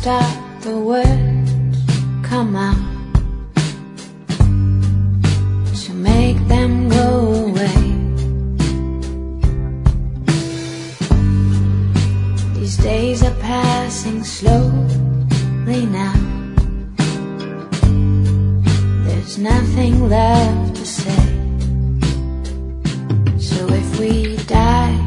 stop the words come out, to make them go away. These days are passing slowly now. There's nothing left to say. So if we die,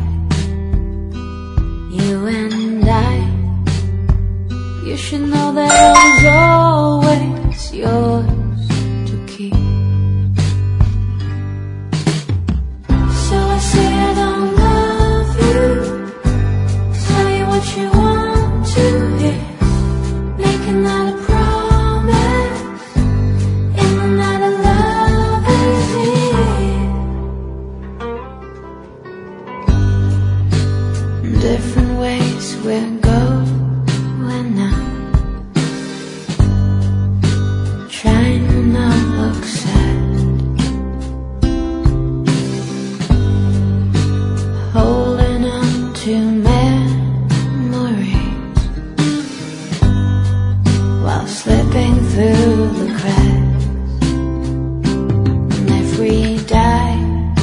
you and I, you should know that I was always yours to keep. So I say I don't love you, tell you what you want to hear, making that a promise in the night of love is here. Different ways we're going now, trying to not look sad, holding on to memories while slipping through the cracks. And if we die,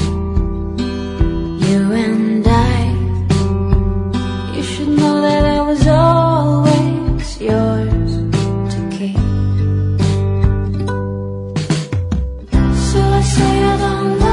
you and I, you should know that I was always yours to keep. So I say I don't